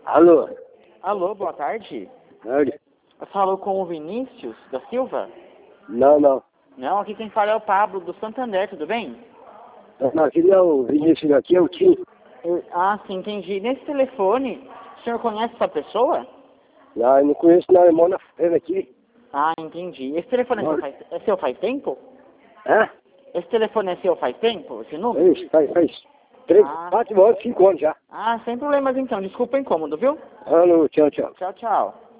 Alô? Alô, boa tarde. Tarde? Eu falo com o Vinícius da Silva? Não. Não, aqui quem fala é o Pablo do Santander, tudo bem? Não, aqui não é o Vinícius, aqui é o Tim. Sim, entendi. Nesse telefone, o senhor conhece essa pessoa? Não, eu não conheço não, eu moro na feira aqui. Entendi. Esse telefone é seu faz tempo? Hã? Esse telefone é seu faz tempo, esse número? Isso, faz 3, 4 anos, 5 anos já. Sem problemas então, desculpa o incômodo, viu? Alô, tchau. Tchau, tchau.